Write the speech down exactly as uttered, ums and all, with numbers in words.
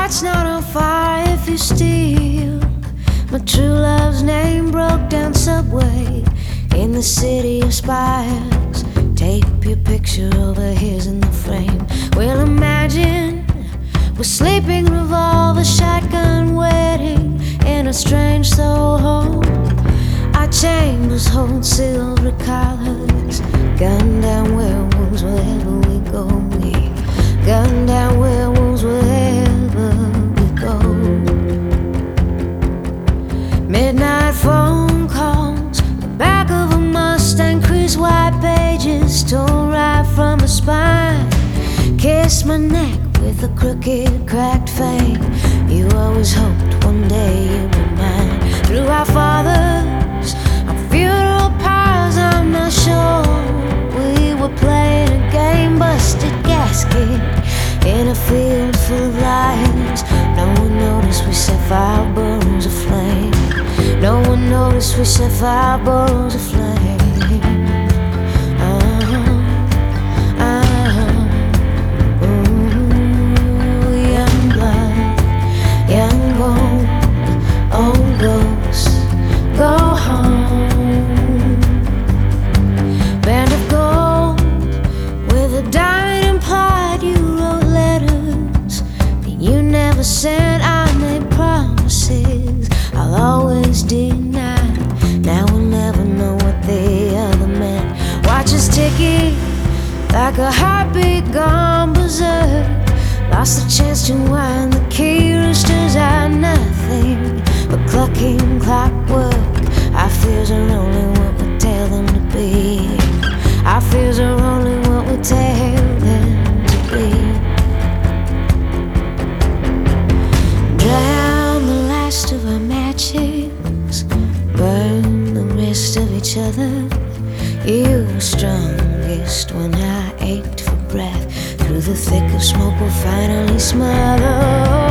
heart's not on fire if you steal my true love's name. Broke down subway in the city of spires. Tape your picture over his in the frame. Well, imagine we're sleeping, revolver, shotgun wedding in a strange Soho. Our chambers hold silver collars. Gun down werewolves wherever we go. We gun down werewolves wherever we go. Midnight phone calls, the back of a Mustang, crease white pages torn right from the spine. Kiss my neck with a crooked, cracked fame. You always hoped one day you'd be mine. Through our fathers, our funeral pyres, I'm not sure we were playing a game. Busted gasket in a field full of lions. No one noticed we set fire burrows aflame. No one noticed we set fire burrows aflame. Said I made promises I'll always deny. Now we'll never know what the other meant. Watch us ticking like a heartbeat gone berserk. Lost the chance to wind the key. Roosters are nothing but clucking clockwork. Our fears are only what we tell them to be. Our fears are only what we tell them to be. Drown the last of our matches, burn the rest of each other. You were strongest when I ached for breath. Through the thick of smoke we'll finally smother.